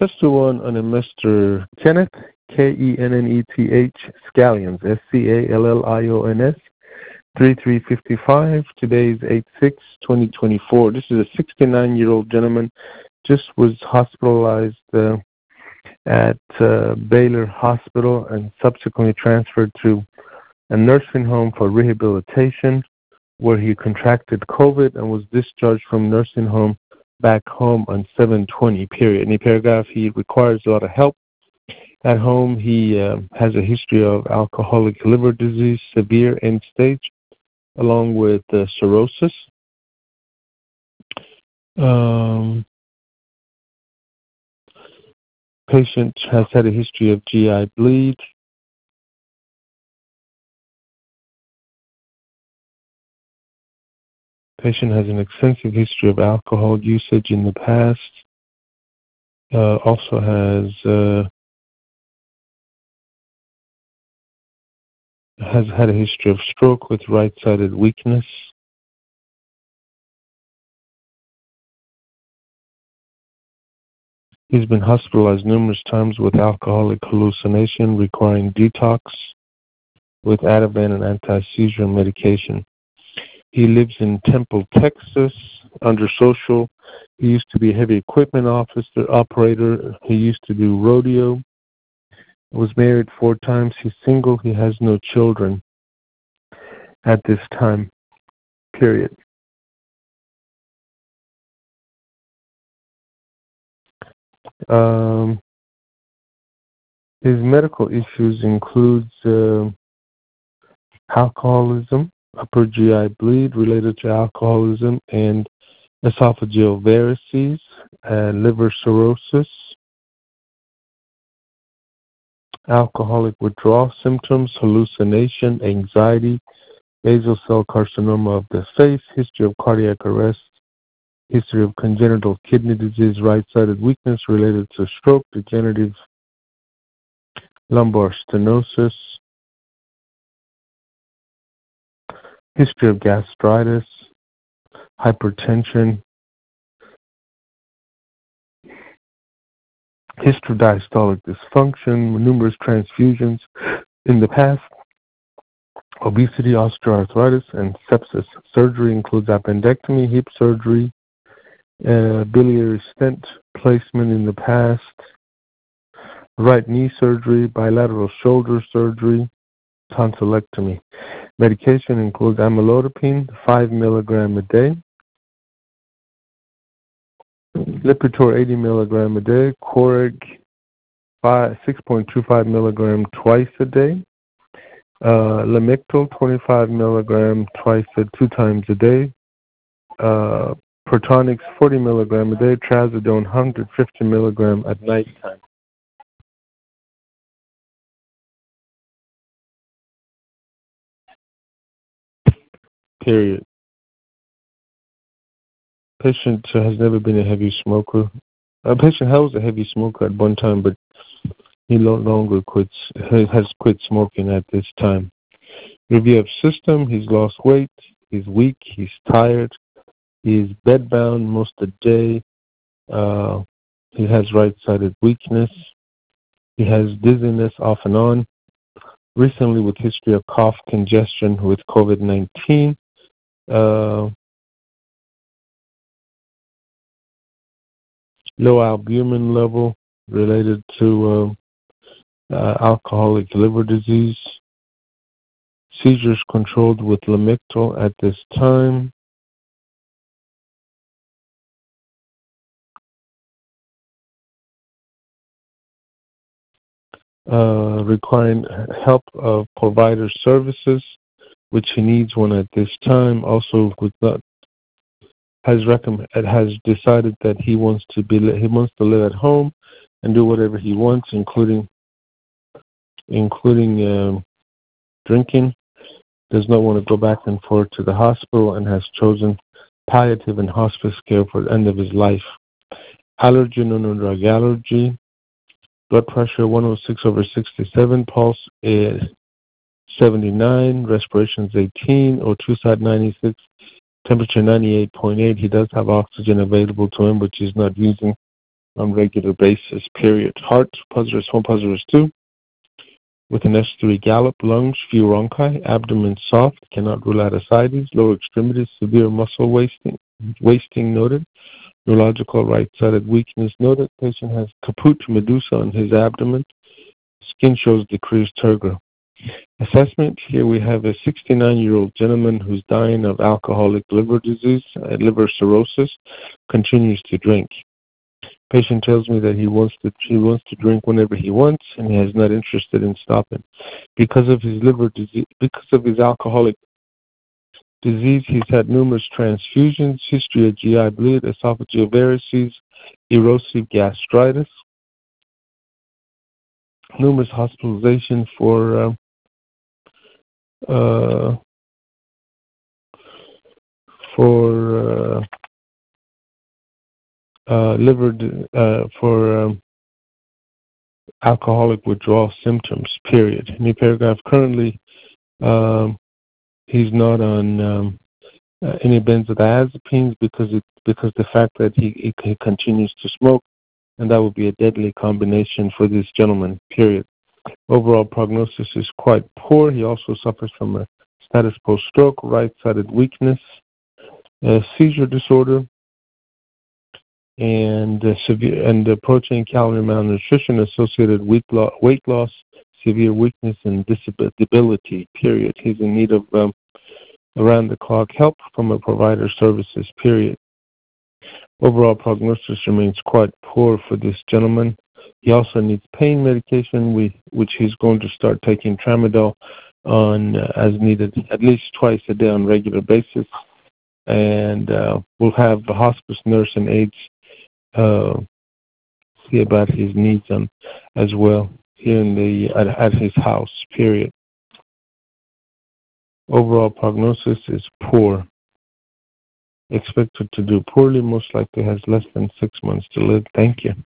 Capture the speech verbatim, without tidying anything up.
Let's do one on a Mister Kenneth, K E N N E T H, Scallions, S C A L L I O N S, thirty-three fifty-five. Today is eight six twenty twenty-four. This is a sixty-nine-year-old gentleman, just was hospitalized uh, at uh, Baylor Hospital and subsequently transferred to a nursing home for rehabilitation, where he contracted COVID and was discharged from nursing home back home on seven twenty, period. In the paragraph, he requires a lot of help. At home, he uh, has a history of alcoholic liver disease, severe end stage, along with uh, cirrhosis. Um, patient has had a history of G I bleed. Patient has an extensive history of alcohol usage in the past. Uh, also has uh, has had a history of stroke with right-sided weakness. He's been hospitalized numerous times with alcoholic hallucination, requiring detox with Ativan and anti-seizure medication. He lives in Temple, Texas, under social. He used to be a heavy equipment officer, operator. He used to do rodeo. Was married four times. He's single. He has no children at this time, period. Um, his medical issues includes uh, alcoholism, upper G I bleed related to alcoholism, and esophageal varices, uh, liver cirrhosis, alcoholic withdrawal symptoms, hallucination, anxiety, basal cell carcinoma of the face, history of cardiac arrest, history of congenital kidney disease, right-sided weakness related to stroke, degenerative lumbar stenosis, history of gastritis, hypertension, history of diastolic dysfunction, numerous transfusions in the past, obesity, osteoarthritis, and sepsis. Surgery includes appendectomy, hip surgery, uh, biliary stent placement in the past, right knee surgery, bilateral shoulder surgery, tonsillectomy. Medication includes amlodipine, five milligram a day, Lipitor, eighty milligram a day, Coreg, six point two five milligram twice a day, uh, Lamictal, twenty-five milligram twice, uh, two times a day, uh, Protonix, forty milligram a day, Trazodone, one hundred fifty milligram at night time. Period. Patient has never been a heavy smoker. A patient was a heavy smoker at one time, but he no longer quits, has quit smoking at this time. Review of system: he's lost weight, he's weak, he's tired, he's bedbound most of the day, uh, he has right-sided weakness, he has dizziness off and on, recently with history of cough, congestion with COVID nineteen, uh, low albumin level related to uh, uh, alcoholic liver disease, seizures controlled with Lamictal at this time, uh, requiring help of provider services, which he needs one at this time. Also, with not, has recommend has decided that he wants to be he wants to live at home and do whatever he wants, including including uh, drinking. Does not want to go back and forth to the hospital and has chosen palliative and hospice care for the end of his life. Allergy, non-drug allergy. Blood pressure one oh six over sixty-seven. Pulse is seventy-nine. Respiration is eighteen. O two side ninety-six. Temperature ninety-eight point eight. He does have oxygen available to him, which he's not using on regular basis, period. Heart, positive one, positive two, with an S three gallop, lungs, few rhonchi, abdomen soft, cannot rule out ascites, lower extremities, severe muscle wasting, wasting noted, neurological right-sided weakness noted. Patient has caput medusa on his abdomen. Skin shows decreased turgor. Assessment, here we have a sixty-nine-year-old gentleman who's dying of alcoholic liver disease, uh, liver cirrhosis, continues to drink. Patient tells me that he wants to he wants to drink whenever he wants, and he is not interested in stopping. Because of his liver disease, because of his alcoholic disease, he's had numerous transfusions, history of G I bleed, esophageal varices, erosive gastritis, numerous hospitalizations for uh, uh, for uh, uh, liver uh, for um, alcoholic withdrawal symptoms. Period. New paragraph. Currently, um, he's not on um, uh, any benzodiazepines because it because the fact that he, he he continues to smoke, and that would be a deadly combination for this gentleman. Period. Overall prognosis is quite poor. He also suffers from a status post-stroke, right-sided weakness, uh, seizure disorder, and uh, severe and uh, protein calorie malnutrition associated with lo- weight loss, severe weakness, and disability. Period. He's in need of um, around-the-clock help from a provider services. Period. Overall prognosis remains quite poor for this gentleman. He also needs pain medication, we, which he's going to start taking tramadol on uh, as needed, at least twice a day on a regular basis. And uh, we'll have the hospice nurse and aides uh, see about his needs on, as well here in the at, at his house. Period. Overall prognosis is poor. Expected to do poorly, most likely has less than six months to live. Thank you.